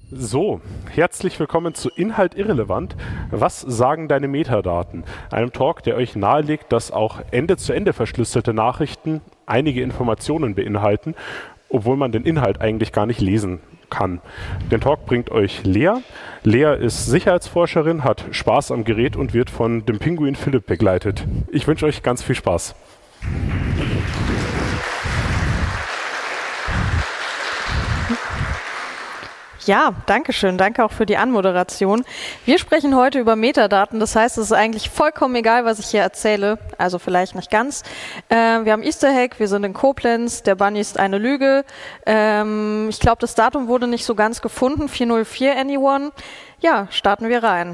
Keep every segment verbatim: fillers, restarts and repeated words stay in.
So, herzlich willkommen zu Inhalt irrelevant. Was sagen deine Metadaten? Einem Talk, der euch nahelegt, dass auch Ende-zu-Ende verschlüsselte Nachrichten einige Informationen beinhalten, obwohl man den Inhalt eigentlich gar nicht lesen kann. Den Talk bringt euch Lea. Lea ist Sicherheitsforscherin, hat Spaß am Gerät und wird von dem Pinguin Philipp begleitet. Ich wünsche euch ganz viel Spaß. Ja, danke schön. Danke auch für die Anmoderation. Wir sprechen heute über Metadaten. Das heißt, es ist eigentlich vollkommen egal, was ich hier erzähle. Also vielleicht nicht ganz. Äh, wir haben Easter Hack, wir sind in Koblenz. Der Bunny ist eine Lüge. Ähm, ich glaube, das Datum wurde nicht so ganz gefunden. vier null vier anyone. Ja, starten wir rein.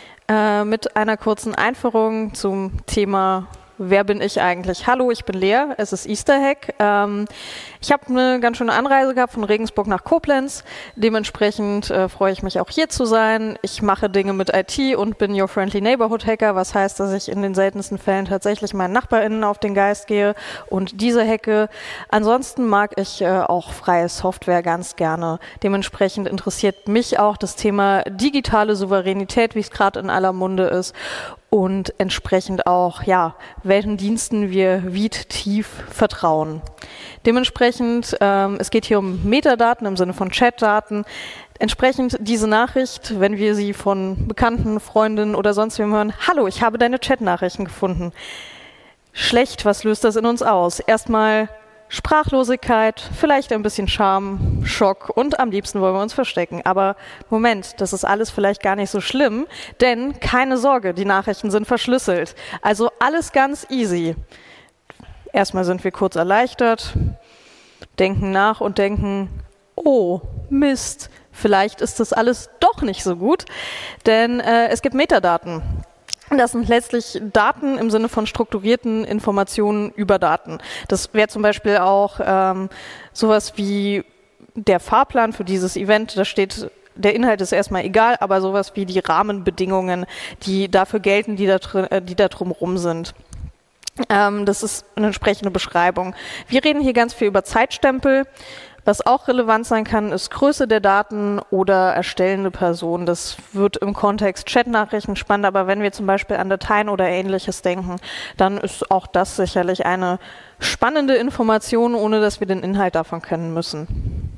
Äh, mit einer kurzen Einführung zum Thema Wer bin ich eigentlich? Hallo, ich bin Lea, es ist Easter Hack. Ähm, ich habe eine ganz schöne Anreise gehabt von Regensburg nach Koblenz. Dementsprechend äh, freue ich mich auch hier zu sein. Ich mache Dinge mit I T und bin Your Friendly Neighborhood Hacker, was heißt, dass ich in den seltensten Fällen tatsächlich meinen NachbarInnen auf den Geist gehe und diese hacke. Ansonsten mag ich äh, auch freie Software ganz gerne. Dementsprechend interessiert mich auch das Thema digitale Souveränität, wie es gerade in aller Munde ist. Und entsprechend auch, ja, welchen Diensten wir wie tief vertrauen. Dementsprechend, ähm, es geht hier um Metadaten im Sinne von Chatdaten. Entsprechend diese Nachricht, wenn wir sie von Bekannten, Freundinnen oder sonst wem hören, hallo, ich habe deine Chatnachrichten gefunden. Schlecht, was löst das in uns aus? Erstmal Sprachlosigkeit, vielleicht ein bisschen Scham, Schock und am liebsten wollen wir uns verstecken. Aber Moment, das ist alles vielleicht gar nicht so schlimm, denn keine Sorge, die Nachrichten sind verschlüsselt. Also alles ganz easy. Erstmal sind wir kurz erleichtert, denken nach und denken, oh, Mist, vielleicht ist das alles doch nicht so gut, denn äh, es gibt Metadaten. Das sind letztlich Daten im Sinne von strukturierten Informationen über Daten. Das wäre zum Beispiel auch ähm, sowas wie der Fahrplan für dieses Event. Da steht, der Inhalt ist erstmal egal, aber sowas wie die Rahmenbedingungen, die dafür gelten, die da, drin, die da drumherum sind. Ähm, das ist eine entsprechende Beschreibung. Wir reden hier ganz viel über Zeitstempel. Was auch relevant sein kann, ist Größe der Daten oder erstellende Person. Das wird im Kontext Chatnachrichten spannend, aber wenn wir zum Beispiel an Dateien oder Ähnliches denken, dann ist auch das sicherlich eine spannende Information, ohne dass wir den Inhalt davon kennen müssen.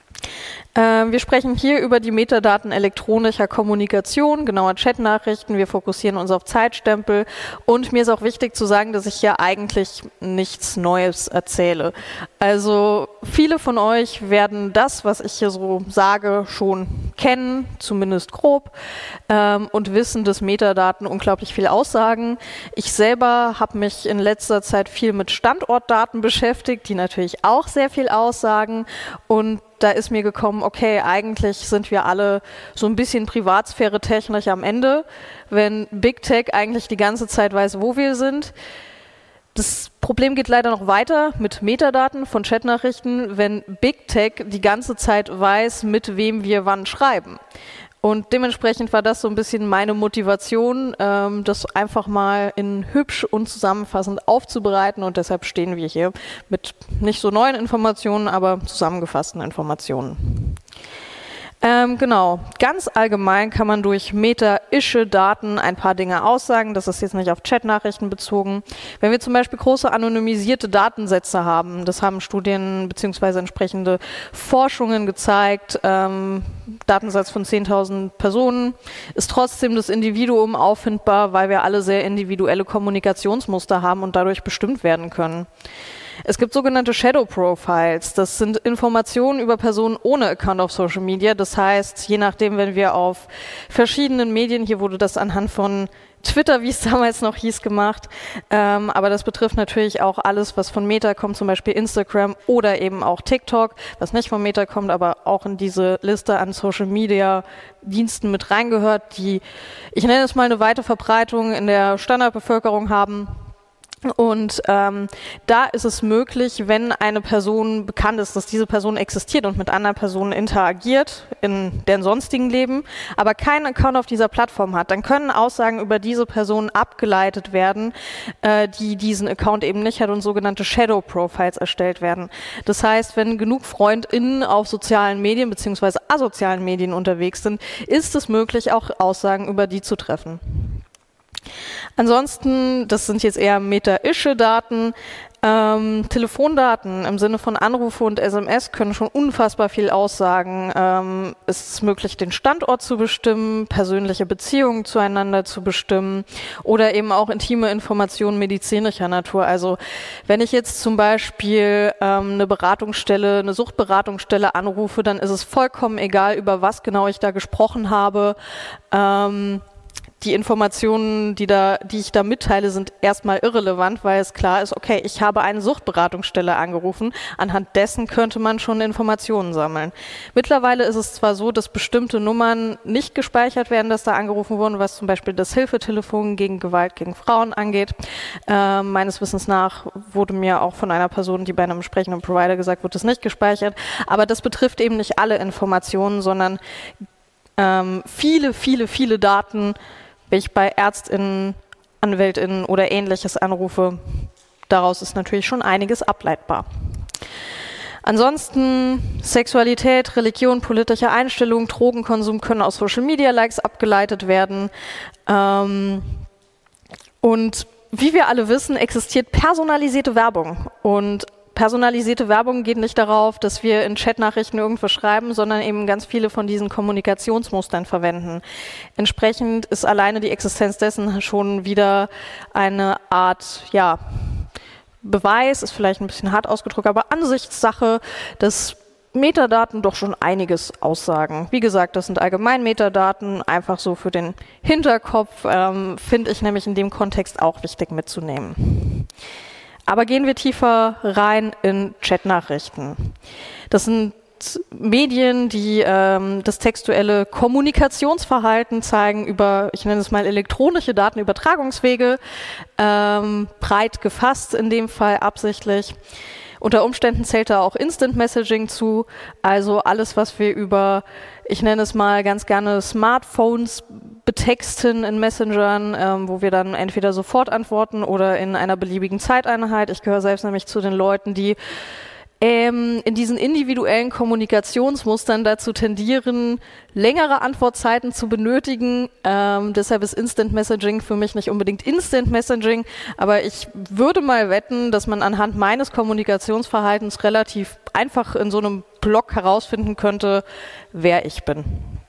Wir sprechen hier über die Metadaten elektronischer Kommunikation, genauer Chatnachrichten. Wir fokussieren uns auf Zeitstempel und mir ist auch wichtig zu sagen, dass ich hier eigentlich nichts Neues erzähle. Also viele von euch werden das, was ich hier so sage, schon kennen, zumindest grob, ähm, und wissen, dass Metadaten unglaublich viel aussagen. Ich selber habe mich in letzter Zeit viel mit Standortdaten beschäftigt, die natürlich auch sehr viel aussagen, und da ist mir gekommen, okay, eigentlich sind wir alle so ein bisschen Privatsphäre-technisch am Ende, wenn Big Tech eigentlich die ganze Zeit weiß, wo wir sind. Das Problem geht leider noch weiter mit Metadaten von Chatnachrichten, wenn Big Tech die ganze Zeit weiß, mit wem wir wann schreiben. Und dementsprechend war das so ein bisschen meine Motivation, ähm, das einfach mal in hübsch und zusammenfassend aufzubereiten, und deshalb stehen wir hier mit nicht so neuen Informationen, aber zusammengefassten Informationen. Ähm, genau, ganz allgemein kann man durch meta-ische Daten ein paar Dinge aussagen. Das ist jetzt nicht auf Chatnachrichten bezogen. Wenn wir zum Beispiel große anonymisierte Datensätze haben, das haben Studien bzw. entsprechende Forschungen gezeigt, ähm, Datensatz von zehntausend Personen, ist trotzdem das Individuum auffindbar, weil wir alle sehr individuelle Kommunikationsmuster haben und dadurch bestimmt werden können. Es gibt sogenannte Shadow Profiles. Das sind Informationen über Personen ohne Account auf Social Media. Das heißt, je nachdem, wenn wir auf verschiedenen Medien, hier wurde das anhand von Twitter, wie es damals noch hieß, gemacht. Ähm, aber das betrifft natürlich auch alles, was von Meta kommt, zum Beispiel Instagram oder eben auch TikTok, was nicht von Meta kommt, aber auch in diese Liste an Social Media Diensten mit reingehört, die, ich nenne es mal, eine weite Verbreitung in der Standardbevölkerung haben. Und ähm, da ist es möglich, wenn eine Person bekannt ist, dass diese Person existiert und mit anderen Personen interagiert in deren sonstigen Leben, aber keinen Account auf dieser Plattform hat, dann können Aussagen über diese Person abgeleitet werden, äh, die diesen Account eben nicht hat und sogenannte Shadow Profiles erstellt werden. Das heißt, wenn genug FreundInnen auf sozialen Medien bzw. asozialen Medien unterwegs sind, ist es möglich, auch Aussagen über die zu treffen. Ansonsten, das sind jetzt eher Meta-ische-Daten, ähm, Telefondaten im Sinne von Anrufe und S M S können schon unfassbar viel aussagen. Ähm, es ist möglich, den Standort zu bestimmen, persönliche Beziehungen zueinander zu bestimmen oder eben auch intime Informationen medizinischer Natur. Also wenn ich jetzt zum Beispiel ähm, eine Beratungsstelle, eine Suchtberatungsstelle anrufe, dann ist es vollkommen egal, über was genau ich da gesprochen habe. Ähm, Die Informationen, die, da, die ich da mitteile, sind erstmal irrelevant, weil es klar ist, okay, ich habe eine Suchtberatungsstelle angerufen. Anhand dessen könnte man schon Informationen sammeln. Mittlerweile ist es zwar so, dass bestimmte Nummern nicht gespeichert werden, dass da angerufen wurden, was zum Beispiel das Hilfetelefon gegen Gewalt gegen Frauen angeht. Äh, meines Wissens nach wurde mir auch von einer Person, die bei einem entsprechenden Provider gesagt wird, das nicht gespeichert. Aber das betrifft eben nicht alle Informationen, sondern ähm, viele, viele, viele Daten. Wenn ich bei ÄrztInnen, AnwältInnen oder Ähnliches anrufe, daraus ist natürlich schon einiges ableitbar. Ansonsten Sexualität, Religion, politische Einstellung, Drogenkonsum können aus Social-Media-Likes abgeleitet werden. Ähm, und wie wir alle wissen, existiert personalisierte Werbung. Und personalisierte Werbung geht nicht darauf, dass wir in Chatnachrichten irgendwas schreiben, sondern eben ganz viele von diesen Kommunikationsmustern verwenden. Entsprechend ist alleine die Existenz dessen schon wieder eine Art, ja, Beweis, ist vielleicht ein bisschen hart ausgedrückt, aber Ansichtssache, dass Metadaten doch schon einiges aussagen. Wie gesagt, das sind allgemein Metadaten, einfach so für den Hinterkopf, ähm, finde ich nämlich in dem Kontext auch wichtig mitzunehmen. Aber gehen wir tiefer rein in Chatnachrichten. Das sind Medien, die ähm, das textuelle Kommunikationsverhalten zeigen über, ich nenne es mal elektronische Datenübertragungswege, ähm, breit gefasst in dem Fall absichtlich. Unter Umständen zählt da auch Instant Messaging zu, also alles, was wir über, ich nenne es mal ganz gerne Smartphones betexten in Messengern, ähm, wo wir dann entweder sofort antworten oder in einer beliebigen Zeiteinheit. Ich gehöre selbst nämlich zu den Leuten, die ähm, in diesen individuellen Kommunikationsmustern dazu tendieren, längere Antwortzeiten zu benötigen. Ähm, deshalb ist Instant Messaging für mich nicht unbedingt Instant Messaging, aber ich würde mal wetten, dass man anhand meines Kommunikationsverhaltens relativ einfach in so einem Blog herausfinden könnte, wer ich bin.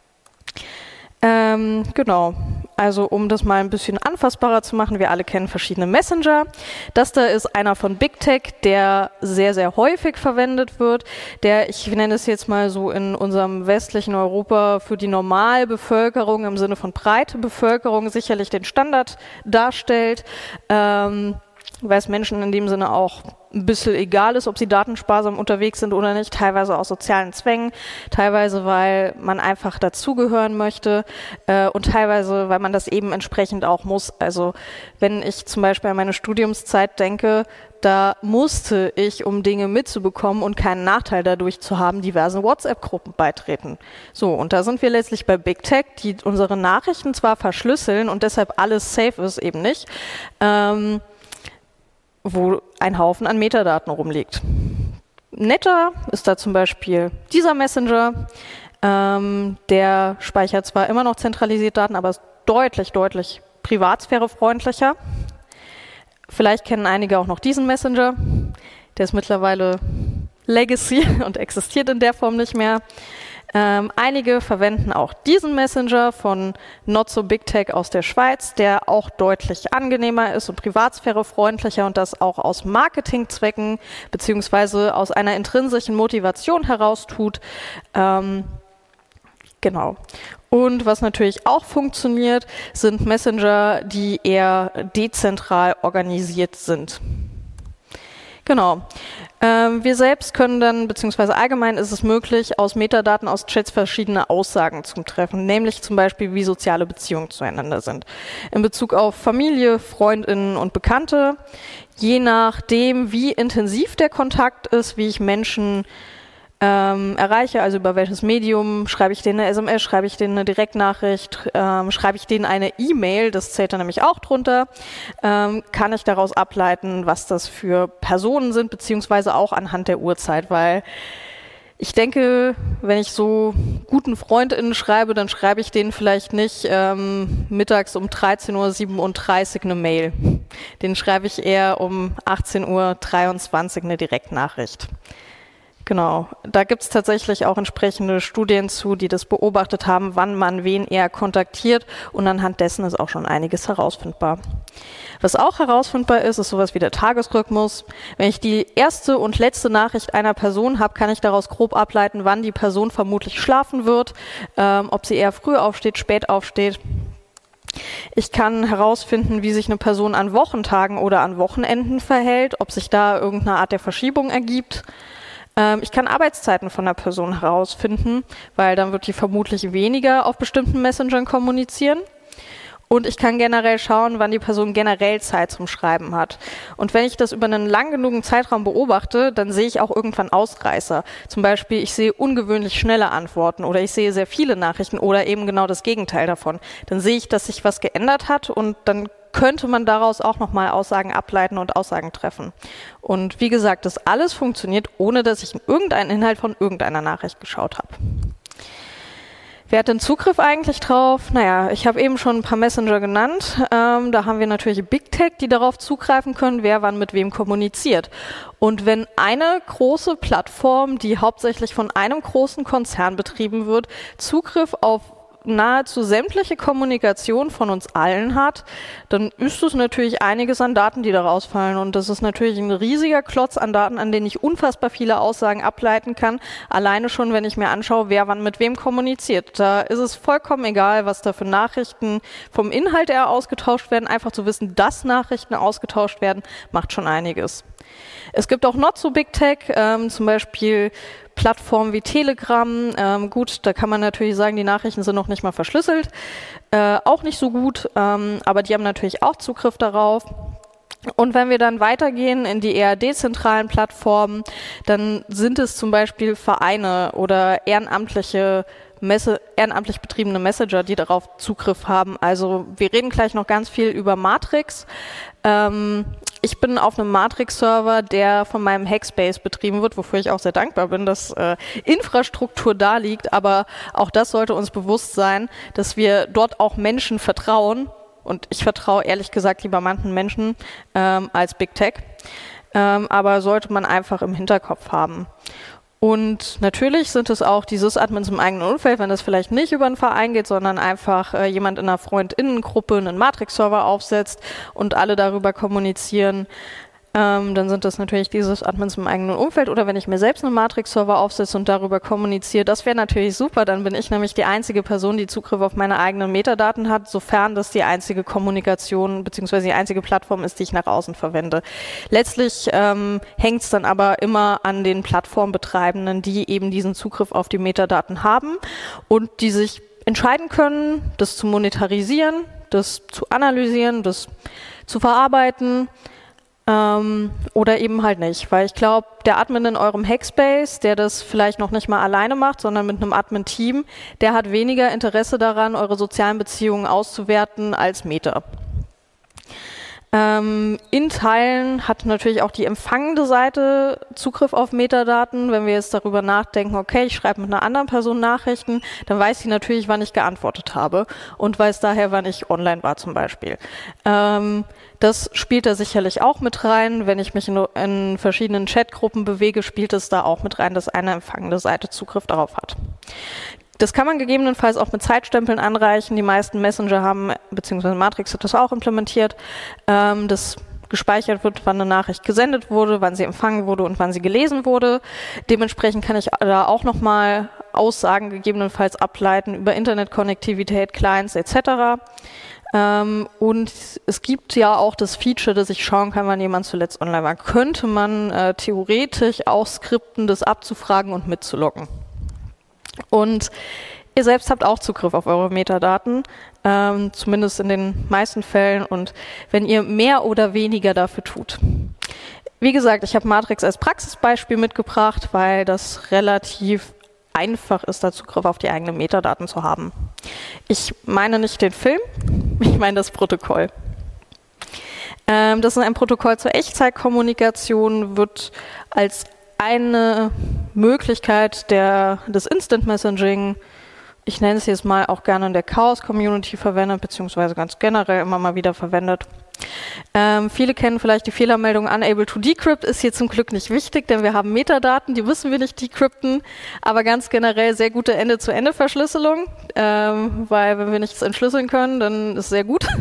Ähm, genau, also um das mal ein bisschen anfassbarer zu machen, wir alle kennen verschiedene Messenger. Das da ist einer von Big Tech, der sehr, sehr häufig verwendet wird, der, ich nenne es jetzt mal so in unserem westlichen Europa für die Normalbevölkerung im Sinne von breite Bevölkerung sicherlich den Standard darstellt, ähm, weil es Menschen in dem Sinne auch ein bisschen egal ist, ob sie datensparsam unterwegs sind oder nicht, teilweise aus sozialen Zwängen, teilweise, weil man einfach dazugehören möchte äh, und teilweise, weil man das eben entsprechend auch muss. Also wenn ich zum Beispiel an meine Studiumszeit denke, da musste ich, um Dinge mitzubekommen und keinen Nachteil dadurch zu haben, diversen WhatsApp-Gruppen beitreten. So, und da sind wir letztlich bei Big Tech, die unsere Nachrichten zwar verschlüsseln und deshalb alles safe ist, eben nicht, ähm, wo ein Haufen an Metadaten rumliegt. Netter ist da zum Beispiel dieser Messenger, ähm, der speichert zwar immer noch zentralisiert Daten, aber ist deutlich, deutlich privatsphärefreundlicher. Vielleicht kennen einige auch noch diesen Messenger, der ist mittlerweile Legacy und existiert in der Form nicht mehr. Ähm, einige verwenden auch diesen Messenger von Not So Big Tech aus der Schweiz, der auch deutlich angenehmer ist und privatsphärefreundlicher und das auch aus Marketingzwecken beziehungsweise aus einer intrinsischen Motivation heraus tut. Ähm, genau. Und was natürlich auch funktioniert, sind Messenger, die eher dezentral organisiert sind. Genau. Ähm, wir selbst können dann, beziehungsweise allgemein ist es möglich, aus Metadaten aus Chats verschiedene Aussagen zu treffen, nämlich zum Beispiel, wie soziale Beziehungen zueinander sind. In Bezug auf Familie, FreundInnen und Bekannte, je nachdem, wie intensiv der Kontakt ist, wie ich Menschen Ähm, erreiche, also über welches Medium, schreibe ich denen eine S M S, schreibe ich denen eine Direktnachricht, ähm, schreibe ich denen eine E-Mail, das zählt da nämlich auch drunter, ähm, kann ich daraus ableiten, was das für Personen sind, beziehungsweise auch anhand der Uhrzeit, weil ich denke, wenn ich so guten FreundInnen schreibe, dann schreibe ich denen vielleicht nicht ähm, mittags um dreizehn Uhr siebenunddreißig eine Mail. Den schreibe ich eher um achtzehn Uhr dreiundzwanzig eine Direktnachricht. Genau, da gibt es tatsächlich auch entsprechende Studien zu, die das beobachtet haben, wann man wen eher kontaktiert, und anhand dessen ist auch schon einiges herausfindbar. Was auch herausfindbar ist, ist sowas wie der Tagesrhythmus. Wenn ich die erste und letzte Nachricht einer Person habe, kann ich daraus grob ableiten, wann die Person vermutlich schlafen wird, ähm, ob sie eher früh aufsteht, spät aufsteht. Ich kann herausfinden, wie sich eine Person an Wochentagen oder an Wochenenden verhält, ob sich da irgendeine Art der Verschiebung ergibt. Ich kann Arbeitszeiten von der Person herausfinden, weil dann wird die vermutlich weniger auf bestimmten Messengern kommunizieren. Und ich kann generell schauen, wann die Person generell Zeit zum Schreiben hat. Und wenn ich das über einen lang genugen Zeitraum beobachte, dann sehe ich auch irgendwann Ausreißer. Zum Beispiel, ich sehe ungewöhnlich schnelle Antworten oder ich sehe sehr viele Nachrichten oder eben genau das Gegenteil davon. Dann sehe ich, dass sich was geändert hat, und dann könnte man daraus auch nochmal Aussagen ableiten und Aussagen treffen. Und wie gesagt, das alles funktioniert, ohne dass ich in irgendeinen Inhalt von irgendeiner Nachricht geschaut habe. Wer hat denn Zugriff eigentlich drauf? Naja, ich habe eben schon ein paar Messenger genannt. Ähm, da haben wir natürlich Big Tech, die darauf zugreifen können, wer wann mit wem kommuniziert. Und wenn eine große Plattform, die hauptsächlich von einem großen Konzern betrieben wird, Zugriff auf nahezu sämtliche Kommunikation von uns allen hat, dann ist es natürlich einiges an Daten, die da rausfallen. Und das ist natürlich ein riesiger Klotz an Daten, an denen ich unfassbar viele Aussagen ableiten kann. Alleine schon, wenn ich mir anschaue, wer wann mit wem kommuniziert. Da ist es vollkommen egal, was da für Nachrichten vom Inhalt her ausgetauscht werden. Einfach zu wissen, dass Nachrichten ausgetauscht werden, macht schon einiges. Es gibt auch not so Big Tech, ähm, zum Beispiel Plattformen wie Telegram. Ähm, gut, da kann man natürlich sagen, die Nachrichten sind noch nicht mal verschlüsselt. Äh, auch nicht so gut, ähm, aber die haben natürlich auch Zugriff darauf. Und wenn wir dann weitergehen in die eher dezentralen Plattformen, dann sind es zum Beispiel Vereine oder ehrenamtliche Messe, ehrenamtlich betriebene Messenger, die darauf Zugriff haben. Also wir reden gleich noch ganz viel über Matrix. Ähm, ich bin auf einem Matrix-Server, der von meinem Hackspace betrieben wird, wofür ich auch sehr dankbar bin, dass äh, Infrastruktur da liegt. Aber auch das sollte uns bewusst sein, dass wir dort auch Menschen vertrauen. Und ich vertraue ehrlich gesagt lieber manchen Menschen ähm, als Big Tech. Ähm, aber sollte man einfach im Hinterkopf haben. Und natürlich sind es auch die Sys-Admins im eigenen Umfeld, wenn das vielleicht nicht über einen Verein geht, sondern einfach äh, jemand in einer FreundInnengruppe einen Matrix-Server aufsetzt und alle darüber kommunizieren. Ähm, dann sind das natürlich die Sys-Admins im eigenen Umfeld. Oder wenn ich mir selbst einen Matrix-Server aufsetze und darüber kommuniziere, das wäre natürlich super. Dann bin ich nämlich die einzige Person, die Zugriff auf meine eigenen Metadaten hat, sofern das die einzige Kommunikation bzw. die einzige Plattform ist, die ich nach außen verwende. Letztlich ähm, hängt es dann aber immer an den Plattformbetreibenden, die eben diesen Zugriff auf die Metadaten haben und die sich entscheiden können, das zu monetarisieren, das zu analysieren, das zu verarbeiten. Ähm, oder eben halt nicht, weil ich glaube, der Admin in eurem Hackspace, der das vielleicht noch nicht mal alleine macht, sondern mit einem Admin-Team, der hat weniger Interesse daran, eure sozialen Beziehungen auszuwerten als Meta. Ähm, in Teilen hat natürlich auch die empfangende Seite Zugriff auf Metadaten. Wenn wir jetzt darüber nachdenken, okay, ich schreibe mit einer anderen Person Nachrichten, dann weiß sie natürlich, wann ich geantwortet habe und weiß daher, wann ich online war zum Beispiel. Ähm, das spielt da sicherlich auch mit rein. Wenn ich mich in, in verschiedenen Chatgruppen bewege, spielt es da auch mit rein, dass eine empfangende Seite Zugriff darauf hat. Das kann man gegebenenfalls auch mit Zeitstempeln anreichen. Die meisten Messenger haben, beziehungsweise Matrix hat das auch implementiert, ähm, dass gespeichert wird, wann eine Nachricht gesendet wurde, wann sie empfangen wurde und wann sie gelesen wurde. Dementsprechend kann ich da auch nochmal Aussagen gegebenenfalls ableiten über Internetkonnektivität, Clients et cetera. Ähm, und es gibt ja auch das Feature, dass ich schauen kann, wann jemand zuletzt online war. Könnte man äh, theoretisch auch skripten, das abzufragen und mitzuloggen. Und ihr selbst habt auch Zugriff auf eure Metadaten, ähm, zumindest in den meisten Fällen, und wenn ihr mehr oder weniger dafür tut. Wie gesagt, ich habe Matrix als Praxisbeispiel mitgebracht, weil das relativ einfach ist, da Zugriff auf die eigenen Metadaten zu haben. Ich meine nicht den Film, ich meine das Protokoll. Ähm, das ist ein Protokoll zur Echtzeitkommunikation, wird als eine Möglichkeit der, des Instant Messaging, ich nenne es jetzt mal auch gerne in der Chaos-Community verwendet, beziehungsweise ganz generell immer mal wieder verwendet. Ähm, viele kennen vielleicht die Fehlermeldung Unable to Decrypt, ist hier zum Glück nicht wichtig, denn wir haben Metadaten, die müssen wir nicht decrypten, aber ganz generell sehr gute Ende-zu-Ende-Verschlüsselung, ähm, weil wenn wir nichts entschlüsseln können, dann ist es sehr gut.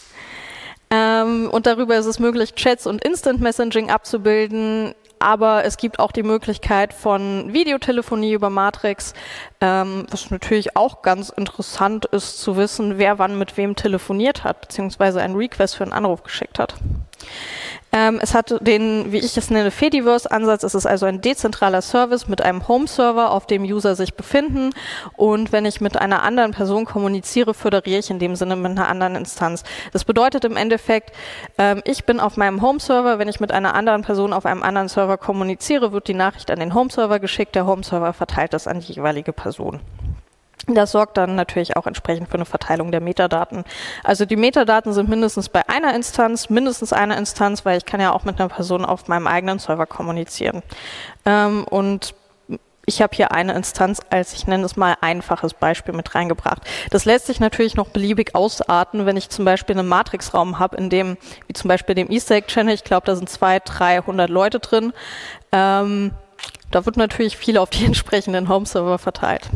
ähm, und darüber ist es möglich, Chats und Instant Messaging abzubilden, aber es gibt auch die Möglichkeit von Videotelefonie über Matrix, ähm, was natürlich auch ganz interessant ist zu wissen, wer wann mit wem telefoniert hat, beziehungsweise einen Request für einen Anruf geschickt hat. Ähm, es hat den, wie ich es nenne, Fediverse-Ansatz. Es ist also ein dezentraler Service mit einem Home-Server, auf dem User sich befinden. Und wenn ich mit einer anderen Person kommuniziere, föderiere ich in dem Sinne mit einer anderen Instanz. Das bedeutet im Endeffekt, ähm, ich bin auf meinem Home-Server. Wenn ich mit einer anderen Person auf einem anderen Server kommuniziere, wird die Nachricht an den Home-Server geschickt. Der Home-Server verteilt das an die jeweilige Person. Das sorgt dann natürlich auch entsprechend für eine Verteilung der Metadaten. Also die Metadaten sind mindestens bei einer Instanz, mindestens einer Instanz, weil ich kann ja auch mit einer Person auf meinem eigenen Server kommunizieren. Ähm, und ich habe hier eine Instanz als, ich nenne es mal, einfaches Beispiel mit reingebracht. Das lässt sich natürlich noch beliebig ausarten, wenn ich zum Beispiel einen Matrix-Raum habe, in dem, wie zum Beispiel dem Easter Egg-Channel, ich glaube, da sind zweihundert, dreihundert Leute drin. Ähm, da wird natürlich viel auf die entsprechenden Home-Server verteilt.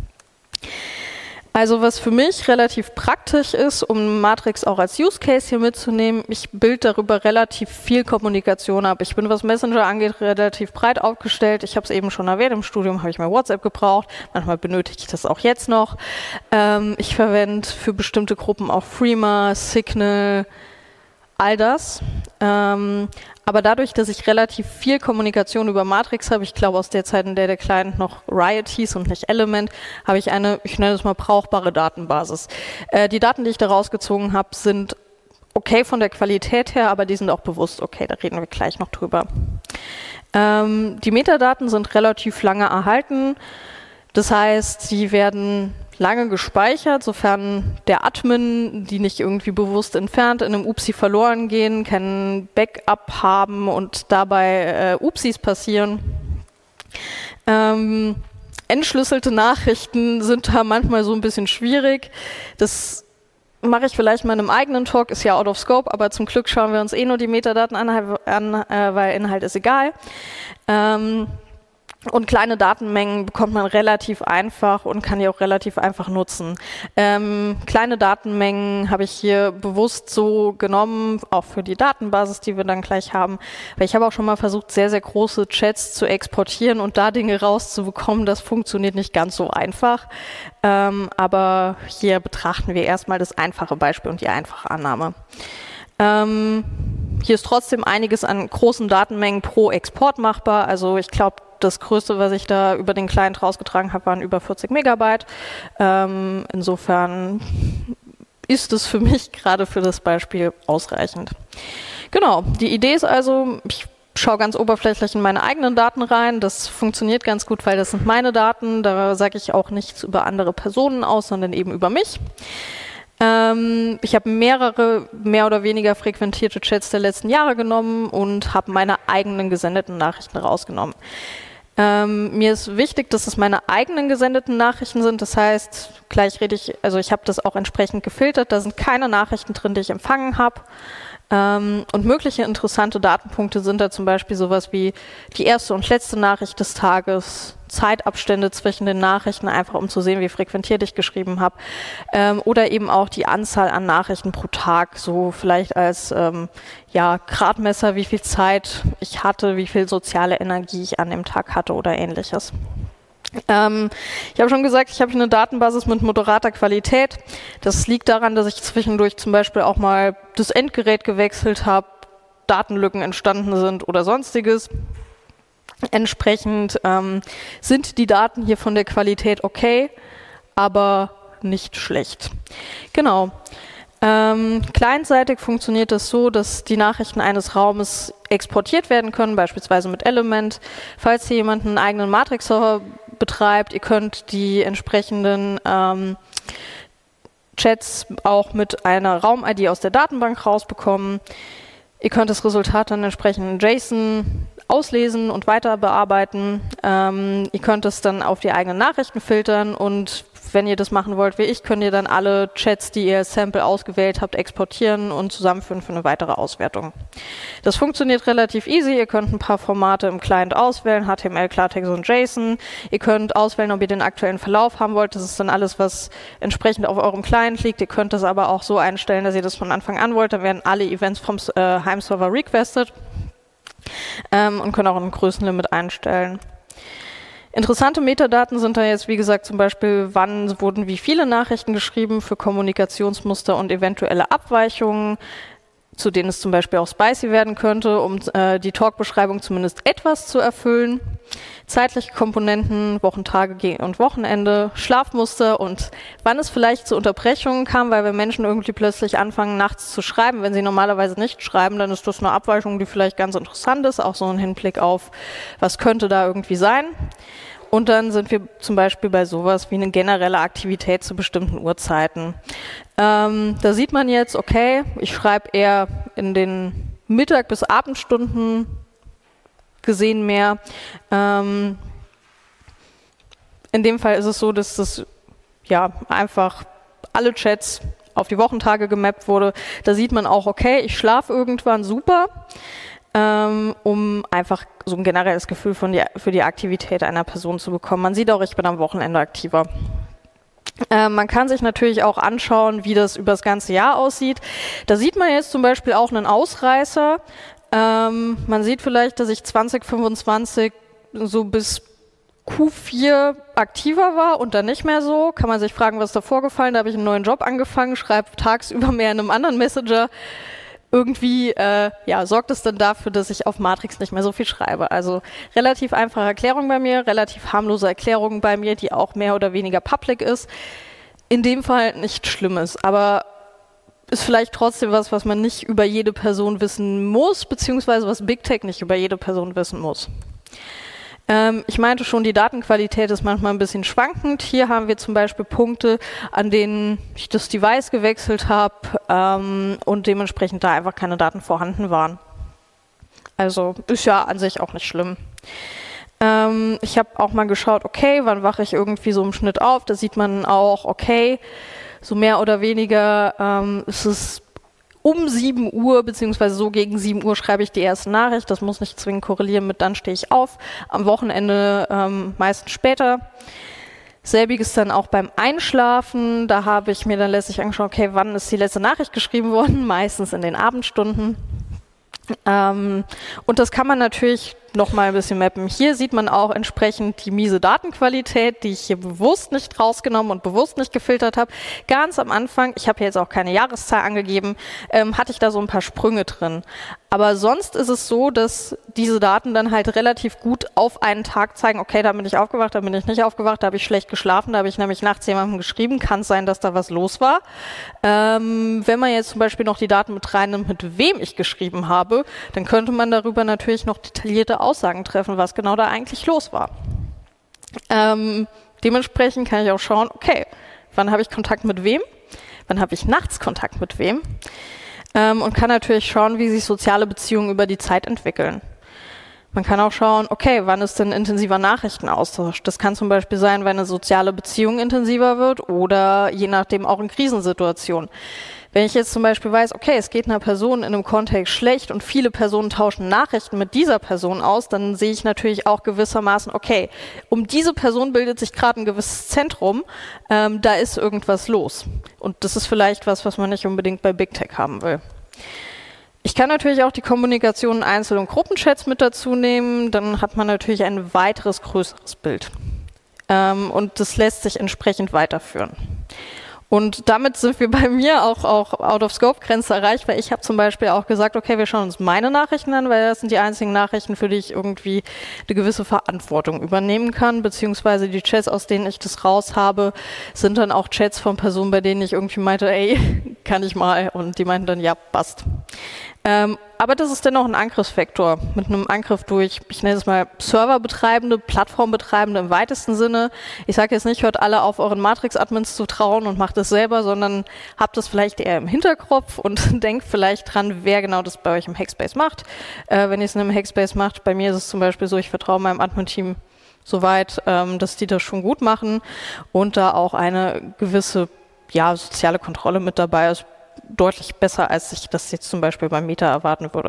Also was für mich relativ praktisch ist, um Matrix auch als Use Case hier mitzunehmen, ich bilde darüber relativ viel Kommunikation ab. Ich bin, was Messenger angeht, relativ breit aufgestellt. Ich habe es eben schon erwähnt, im Studium habe ich mal WhatsApp gebraucht. Manchmal benötige ich das auch jetzt noch. Ähm, ich verwende für bestimmte Gruppen auch Threema, Signal, all das. Ähm, aber dadurch, dass ich relativ viel Kommunikation über Matrix habe, ich glaube aus der Zeit, in der der Client noch Riot hieß und nicht Element, habe ich eine, ich nenne es mal, brauchbare Datenbasis. Äh, die Daten, die ich da rausgezogen habe, sind okay von der Qualität her, aber die sind auch bewusst okay, da reden wir gleich noch drüber. Ähm, die Metadaten sind relativ lange erhalten, das heißt, sie werden lange gespeichert, sofern der Admin die nicht irgendwie bewusst entfernt, in einem Upsi verloren gehen, kein Backup haben und dabei äh, Upsis passieren. Ähm, entschlüsselte Nachrichten sind da manchmal so ein bisschen schwierig. Das mache ich vielleicht mal in einem eigenen Talk, ist ja out of scope, aber zum Glück schauen wir uns eh nur die Metadaten an, an äh, weil Inhalt ist egal. Ähm, Und kleine Datenmengen bekommt man relativ einfach und kann die auch relativ einfach nutzen. Ähm, kleine Datenmengen habe ich hier bewusst so genommen, auch für die Datenbasis, die wir dann gleich haben. Weil ich habe auch schon mal versucht, sehr, sehr große Chats zu exportieren und da Dinge rauszubekommen. Das funktioniert nicht ganz so einfach. Ähm, aber hier betrachten wir erstmal das einfache Beispiel und die einfache Annahme. Ähm, hier ist trotzdem einiges an großen Datenmengen pro Export machbar. Also ich glaube, das Größte, was ich da über den Client rausgetragen habe, waren über vierzig Megabyte. Ähm, insofern ist es für mich gerade für das Beispiel ausreichend. Genau, die Idee ist also, ich schaue ganz oberflächlich in meine eigenen Daten rein. Das funktioniert ganz gut, weil das sind meine Daten. Da sage ich auch nichts über andere Personen aus, sondern eben über mich. Ähm, ich habe mehrere mehr oder weniger frequentierte Chats der letzten Jahre genommen und habe meine eigenen gesendeten Nachrichten rausgenommen. Ähm, mir ist wichtig, dass es meine eigenen gesendeten Nachrichten sind. Das heißt, gleich rede ich, also ich habe das auch entsprechend gefiltert. Da sind keine Nachrichten drin, die ich empfangen habe. Ähm, und mögliche interessante Datenpunkte sind da zum Beispiel sowas wie die erste und letzte Nachricht des Tages, Zeitabstände zwischen den Nachrichten, einfach um zu sehen, wie frequentiert ich geschrieben habe. Ähm, oder eben auch die Anzahl an Nachrichten pro Tag, so vielleicht als ähm, ja, Gradmesser, wie viel Zeit ich hatte, wie viel soziale Energie ich an dem Tag hatte oder ähnliches. Ähm, ich habe schon gesagt, ich habe hier eine Datenbasis mit moderater Qualität. Das liegt daran, dass ich zwischendurch zum Beispiel auch mal das Endgerät gewechselt habe, Datenlücken entstanden sind oder sonstiges. Entsprechend ähm, sind die Daten hier von der Qualität okay, aber nicht schlecht. Genau. Ähm, clientseitig funktioniert das so, dass die Nachrichten eines Raumes exportiert werden können, beispielsweise mit Element. Falls hier jemand einen eigenen Matrix-Server betreibt, ihr könnt die entsprechenden ähm, Chats auch mit einer Raum-I D aus der Datenbank rausbekommen. Ihr könnt das Resultat dann entsprechend in JSON auslesen und weiter bearbeiten. Ähm, ihr könnt es dann auf die eigenen Nachrichten filtern und wenn ihr das machen wollt wie ich, könnt ihr dann alle Chats, die ihr als Sample ausgewählt habt, exportieren und zusammenführen für eine weitere Auswertung. Das funktioniert relativ easy. Ihr könnt ein paar Formate im Client auswählen, H T M L, Klartext und JSON. Ihr könnt auswählen, ob ihr den aktuellen Verlauf haben wollt. Das ist dann alles, was entsprechend auf eurem Client liegt. Ihr könnt das aber auch so einstellen, dass ihr das von Anfang an wollt. Dann werden alle Events vom äh, Heimserver requested ähm, und können auch ein Größenlimit einstellen. Interessante Metadaten sind da jetzt, wie gesagt, zum Beispiel, wann wurden wie viele Nachrichten geschrieben für Kommunikationsmuster und eventuelle Abweichungen, zu denen es zum Beispiel auch spicy werden könnte, um äh, die Talk-Beschreibung zumindest etwas zu erfüllen. Zeitliche Komponenten, Wochentage und Wochenende, Schlafmuster und wann es vielleicht zu Unterbrechungen kam, weil wenn Menschen irgendwie plötzlich anfangen, nachts zu schreiben, wenn sie normalerweise nicht schreiben, dann ist das eine Abweichung, die vielleicht ganz interessant ist, auch so ein Hinblick auf, was könnte da irgendwie sein. Und dann sind wir zum Beispiel bei sowas wie eine generelle Aktivität zu bestimmten Uhrzeiten. Ähm, da sieht man jetzt, okay, ich schreibe eher in den Mittag- bis Abendstunden gesehen mehr. Ähm, in dem Fall ist es so, dass das ja einfach alle Chats auf die Wochentage gemappt wurde. Da sieht man auch, okay, ich schlafe irgendwann super, ähm, um einfach so ein generelles Gefühl von die, für die Aktivität einer Person zu bekommen. Man sieht auch, ich bin am Wochenende aktiver. Äh, man kann sich natürlich auch anschauen, wie das über das ganze Jahr aussieht. Da sieht man jetzt zum Beispiel auch einen Ausreißer. Ähm, man sieht vielleicht, dass ich zwanzig fünfundzwanzig so bis Q vier aktiver war und dann nicht mehr so. Kann man sich fragen, was ist da vorgefallen? Da habe ich einen neuen Job angefangen, schreibe tagsüber mehr in einem anderen Messenger. Irgendwie äh, ja, sorgt es dann dafür, dass ich auf Matrix nicht mehr so viel schreibe. Also relativ einfache Erklärung bei mir, relativ harmlose Erklärung bei mir, die auch mehr oder weniger public ist. In dem Fall nicht Schlimmes, aber ist vielleicht trotzdem was, was man nicht über jede Person wissen muss, beziehungsweise was Big Tech nicht über jede Person wissen muss. Ähm, ich meinte schon, die Datenqualität ist manchmal ein bisschen schwankend. Hier haben wir zum Beispiel Punkte, an denen ich das Device gewechselt habe ähm, und dementsprechend da einfach keine Daten vorhanden waren. Also ist ja an sich auch nicht schlimm. Ähm, ich habe auch mal geschaut, okay, wann wache ich irgendwie so im Schnitt auf? Da sieht man auch, okay, so mehr oder weniger ähm, ist es um sieben Uhr, beziehungsweise so gegen sieben Uhr schreibe ich die erste Nachricht. Das muss nicht zwingend korrelieren mit, dann stehe ich auf. Am Wochenende ähm, meistens später. Selbiges dann auch beim Einschlafen. Da habe ich mir dann letztlich angeschaut, okay, wann ist die letzte Nachricht geschrieben worden? Meistens in den Abendstunden. Ähm, und das kann man natürlich noch mal ein bisschen mappen. Hier sieht man auch entsprechend die miese Datenqualität, die ich hier bewusst nicht rausgenommen und bewusst nicht gefiltert habe. Ganz am Anfang, ich habe jetzt auch keine Jahreszahl angegeben, ähm, hatte ich da so ein paar Sprünge drin. Aber sonst ist es so, dass diese Daten dann halt relativ gut auf einen Tag zeigen, okay, da bin ich aufgewacht, da bin ich nicht aufgewacht, da habe ich schlecht geschlafen, da habe ich nämlich nachts jemandem geschrieben, kann es sein, dass da was los war. Ähm, wenn man jetzt zum Beispiel noch die Daten mit reinnimmt, mit wem ich geschrieben habe, dann könnte man darüber natürlich noch detaillierte Aussagen treffen, was genau da eigentlich los war. Ähm, dementsprechend kann ich auch schauen, okay, wann habe ich Kontakt mit wem, wann habe ich nachts Kontakt mit wem ähm, und kann natürlich schauen, wie sich soziale Beziehungen über die Zeit entwickeln. Man kann auch schauen, okay, wann ist denn intensiver Nachrichtenaustausch? Das kann zum Beispiel sein, wenn eine soziale Beziehung intensiver wird oder je nachdem auch in Krisensituationen. Wenn ich jetzt zum Beispiel weiß, okay, es geht einer Person in einem Kontext schlecht und viele Personen tauschen Nachrichten mit dieser Person aus, dann sehe ich natürlich auch gewissermaßen, okay, um diese Person bildet sich gerade ein gewisses Zentrum, ähm, da ist irgendwas los. Und das ist vielleicht was, was man nicht unbedingt bei Big Tech haben will. Ich kann natürlich auch die Kommunikation in Einzel- und Gruppenchats mit dazu nehmen, dann hat man natürlich ein weiteres, größeres Bild. Ähm, und das lässt sich entsprechend weiterführen. Und damit sind wir bei mir auch, auch Out-of-Scope-Grenze erreicht, weil ich habe zum Beispiel auch gesagt, okay, wir schauen uns meine Nachrichten an, weil das sind die einzigen Nachrichten, für die ich irgendwie eine gewisse Verantwortung übernehmen kann, beziehungsweise die Chats, aus denen ich das raus habe, sind dann auch Chats von Personen, bei denen ich irgendwie meinte, ey, kann ich mal? Und die meinten dann, ja, passt. Ähm, aber das ist dennoch ein Angriffsvektor mit einem Angriff durch, ich nenne es mal Serverbetreibende, Plattformbetreibende im weitesten Sinne. Ich sage jetzt nicht, hört alle auf, euren Matrix-Admins zu trauen und macht es selber, sondern habt es vielleicht eher im Hinterkopf und denkt vielleicht dran, wer genau das bei euch im Hackspace macht. Äh, wenn ihr es in einem Hackspace macht, bei mir ist es zum Beispiel so, ich vertraue meinem Admin-Team soweit, ähm, dass die das schon gut machen und da auch eine gewisse ja, soziale Kontrolle mit dabei ist. Deutlich besser, als ich das jetzt zum Beispiel beim Meta erwarten würde.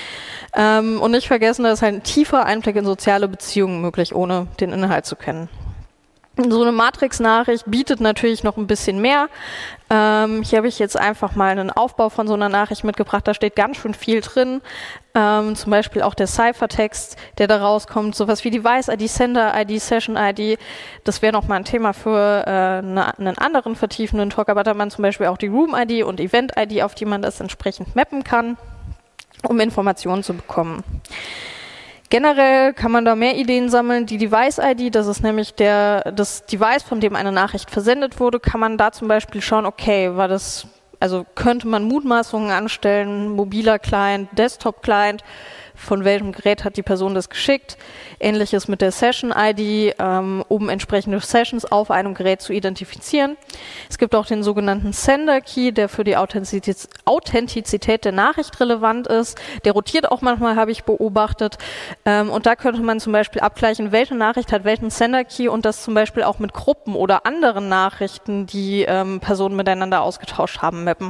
Ähm, und nicht vergessen, da ist halt ein tiefer Einblick in soziale Beziehungen möglich, ohne den Inhalt zu kennen. So eine Matrix-Nachricht bietet natürlich noch ein bisschen mehr. Ähm, hier habe ich jetzt einfach mal einen Aufbau von so einer Nachricht mitgebracht. Da steht ganz schön viel drin. Ähm, zum Beispiel auch der Cyphertext, der da rauskommt. Sowas wie Device-I D, Sender-I D, Session-I D. Das wäre nochmal ein Thema für äh, eine, einen anderen vertiefenden Talk. Aber da hat man zum Beispiel auch die Room-I D und Event-I D, auf die man das entsprechend mappen kann, um Informationen zu bekommen. Generell kann man da mehr Ideen sammeln. Die Device-I D, das ist nämlich der, das Device, von dem eine Nachricht versendet wurde, kann man da zum Beispiel schauen, okay, war das, also könnte man Mutmaßungen anstellen, mobiler Client, Desktop-Client, von welchem Gerät hat die Person das geschickt. Ähnliches mit der Session-I D, ähm, um entsprechende Sessions auf einem Gerät zu identifizieren. Es gibt auch den sogenannten Sender-Key, der für die Authentiz- Authentizität der Nachricht relevant ist. Der rotiert auch manchmal, habe ich beobachtet. Ähm, und da könnte man zum Beispiel abgleichen, welche Nachricht hat welchen Sender-Key und das zum Beispiel auch mit Gruppen oder anderen Nachrichten, die ähm, Personen miteinander ausgetauscht haben, mappen.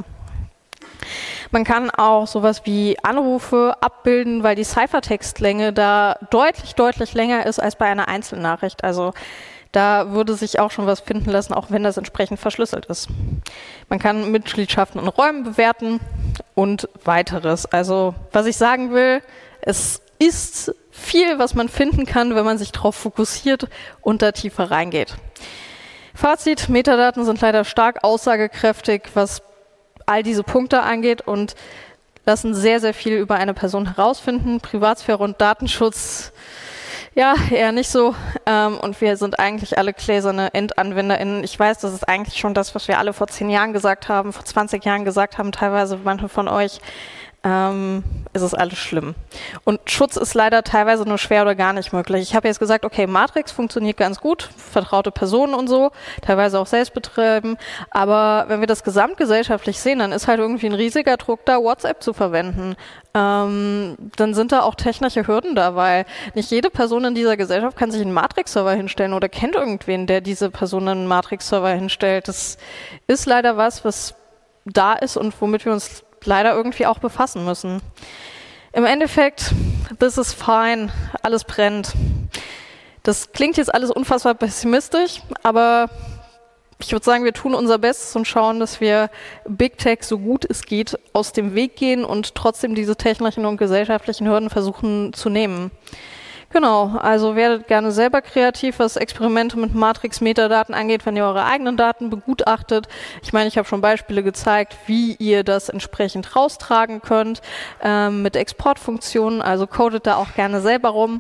Man kann auch sowas wie Anrufe abbilden, weil die Cyphertextlänge da deutlich, deutlich länger ist als bei einer Einzelnachricht. Also da würde sich auch schon was finden lassen, auch wenn das entsprechend verschlüsselt ist. Man kann Mitgliedschaften in Räumen bewerten und weiteres. Also was ich sagen will, es ist viel, was man finden kann, wenn man sich darauf fokussiert und da tiefer reingeht. Fazit, Metadaten sind leider stark aussagekräftig, was all diese Punkte angeht und lassen sehr, sehr viel über eine Person herausfinden. Privatsphäre und Datenschutz, ja, eher nicht so. Ähm, und wir sind eigentlich alle gläserne EndanwenderInnen. Ich weiß, das ist eigentlich schon das, was wir alle vor zehn Jahren gesagt haben, vor zwanzig Jahren gesagt haben, teilweise manche von euch. Ähm, ist es alles schlimm. Und Schutz ist leider teilweise nur schwer oder gar nicht möglich. Ich habe jetzt gesagt, okay, Matrix funktioniert ganz gut, vertraute Personen und so, teilweise auch Selbstbetrieben, aber wenn wir das gesamtgesellschaftlich sehen, dann ist halt irgendwie ein riesiger Druck da, WhatsApp zu verwenden. Ähm, dann sind da auch technische Hürden da, weil nicht jede Person in dieser Gesellschaft kann sich einen Matrix-Server hinstellen oder kennt irgendwen, der diese Person einen Matrix-Server hinstellt. Das ist leider was, was da ist und womit wir uns leider irgendwie auch befassen müssen. Im Endeffekt, this is fine, alles brennt. Das klingt jetzt alles unfassbar pessimistisch, aber ich würde sagen, wir tun unser Bestes und schauen, dass wir Big Tech so gut es geht aus dem Weg gehen und trotzdem diese technischen und gesellschaftlichen Hürden versuchen zu nehmen. Genau, also werdet gerne selber kreativ, was Experimente mit Matrix-Metadaten angeht, wenn ihr eure eigenen Daten begutachtet. Ich meine, ich habe schon Beispiele gezeigt, wie ihr das entsprechend raustragen könnt ähm, mit Exportfunktionen, also codet da auch gerne selber rum.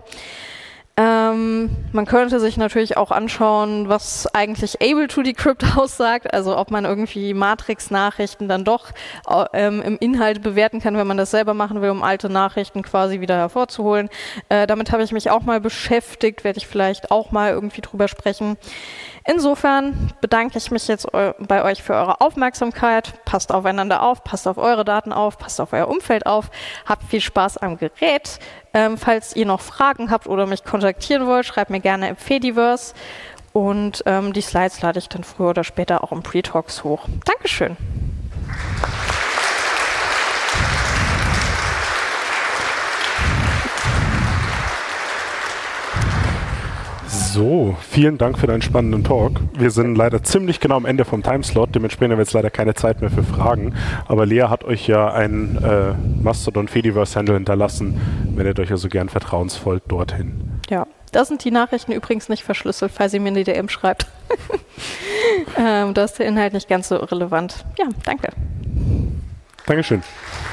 Ähm, man könnte sich natürlich auch anschauen, was eigentlich Able to Decrypt aussagt, also ob man irgendwie Matrix-Nachrichten dann doch ähm, im Inhalt bewerten kann, wenn man das selber machen will, um alte Nachrichten quasi wieder hervorzuholen. Äh, damit habe ich mich auch mal beschäftigt, werde ich vielleicht auch mal irgendwie drüber sprechen. Insofern bedanke ich mich jetzt bei euch für eure Aufmerksamkeit. Passt aufeinander auf, passt auf eure Daten auf, passt auf euer Umfeld auf. Habt viel Spaß am Gerät. Ähm, falls ihr noch Fragen habt oder mich kontaktieren wollt, schreibt mir gerne im Fediverse. Und ähm, die Slides lade ich dann früher oder später auch im Pre-Talks hoch. Dankeschön. So, vielen Dank für deinen spannenden Talk. Wir sind leider ziemlich genau am Ende vom Timeslot, dementsprechend haben wir jetzt leider keine Zeit mehr für Fragen. Aber Lea hat euch ja einen äh, Mastodon Fediverse Handle hinterlassen. Wendet euch also gern vertrauensvoll dorthin. Ja, Da sind die Nachrichten übrigens nicht verschlüsselt, falls ihr mir eine D M schreibt. ähm, da ist der Inhalt nicht ganz so relevant. Ja, danke. Dankeschön.